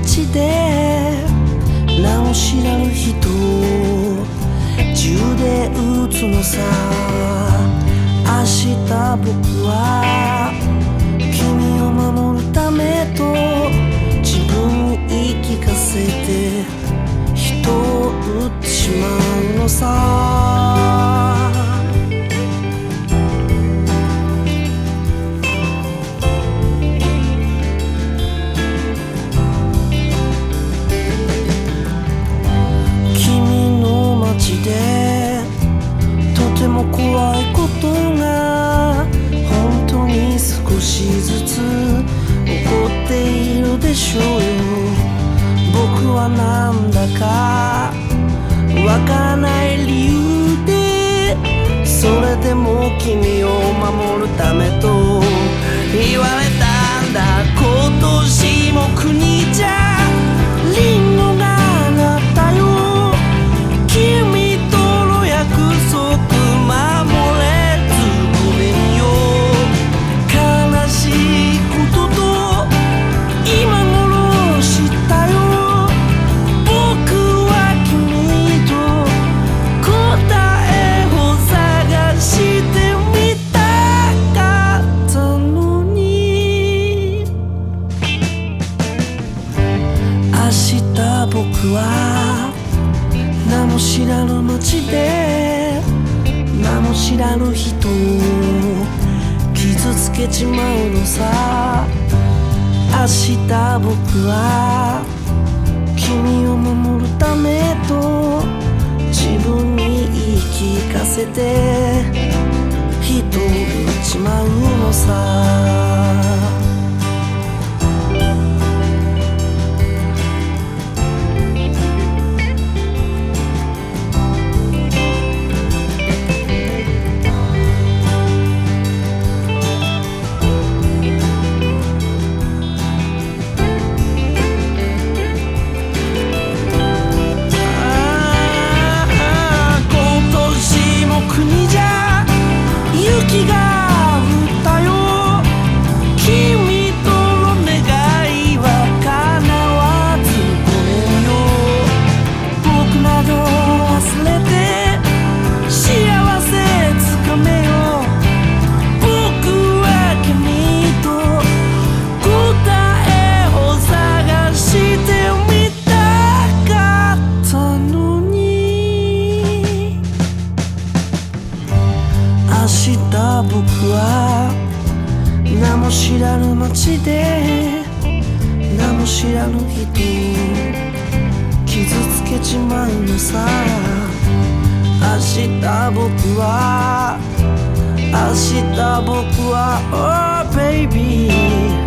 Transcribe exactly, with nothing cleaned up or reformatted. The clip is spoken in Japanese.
街で名も知らぬ人を銃で撃つのさ。明日僕は君を守るためと自分に言い聞かせて人を撃ってしまうのさ。とても怖いことが本当に少しずつ起こっているでしょうよ。僕はなんだかわからない理由でそれでも君を守るためと言われたんだ。今年も国じゃリンゴがなったよ。君との約束守れずごめんよ。悲しいことと今頃知ったよ。僕は君と答えを探してみたかったのに。明日僕は名も知らぬ街で名も知らぬ人を傷つけちまうのさ。明日僕は君を守るためと自分に言い聞かせて人を撃ちまうのさ。国じゃ雪が降ったよ。君との願いは叶わずごめんよ。僕など忘れて幸せつかめよ。僕は君と答えを探してみたかったのに。明日僕は名も知らぬ街で名も知らぬ人を傷つけちまうのさ。明日僕は明日僕は Oh baby